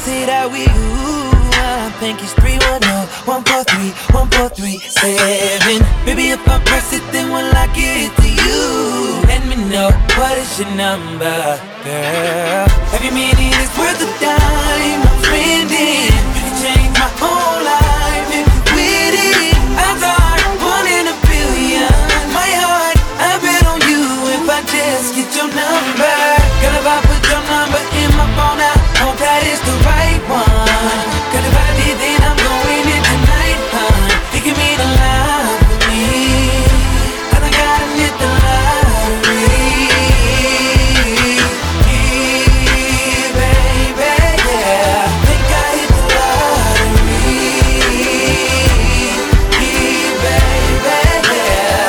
say that we I think it's 310-143-1437. Baby, if I press it, then will I get it to you? Let me know, what is your number, girl? Every minute is worth a dime I'm spending. You can change my whole life if you with it. I got 1 in a billion. My heart, I bet on you if I just get your number. Girl, if I put your number in my phone, I hope that it's the right one. Girl, if I did, then I'm going in tonight, hun. You can mean a lot for me, 'cause I gotta hit the lottery. Yeah, baby, yeah. Think I hit the lottery. Yeah, baby, yeah.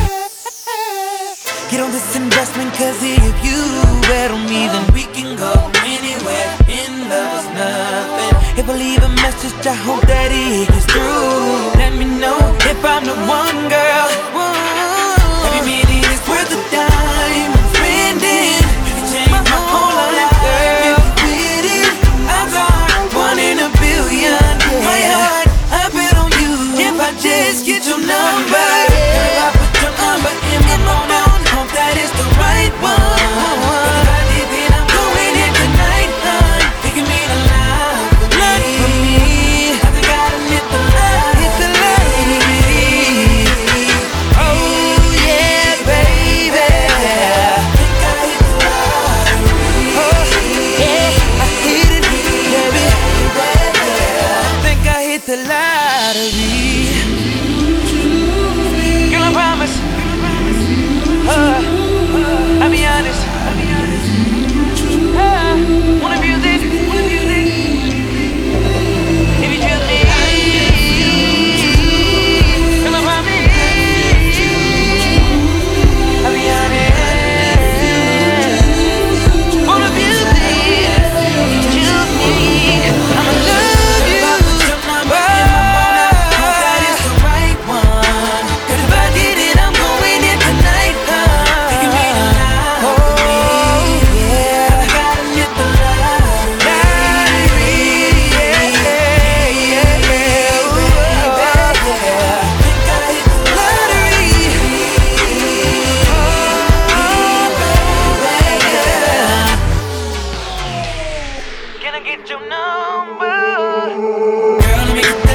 Get on this investment, 'cause if you bet on me, then we can go anywhere. In love is nothing. If I leave a message, I hope that it gets through. Let me know if I'm the one, girl. Every minute is worth a dime I'm spending. You can change my whole life, girl. If you with it, I got 1 in a billion. My heart, I bet on you if I just get your number. If I put your number in my phone, I hope that it's the right one. If I did, then I'm going in tonight, hun. It can mean a lot for me. I think I gotta hit the lottery. Oh yeah, baby. Think I hit the lottery. Oh yeah, I hit it, baby. Think I hit the lottery. Girl, I promise. I'll be honest. One of you did. If you choose me, girl, I promise. I'll be honest. One of you did. If you choose me, I'ma love you. Hope that it's the right one. 'Cause if I did it, I'm going in tonight, huh? It can mean a lot for me. Yeah, I gotta hit the lottery. Yeah, yeah, yeah. Think I hit the lottery. Can I get your number? Girl, let me get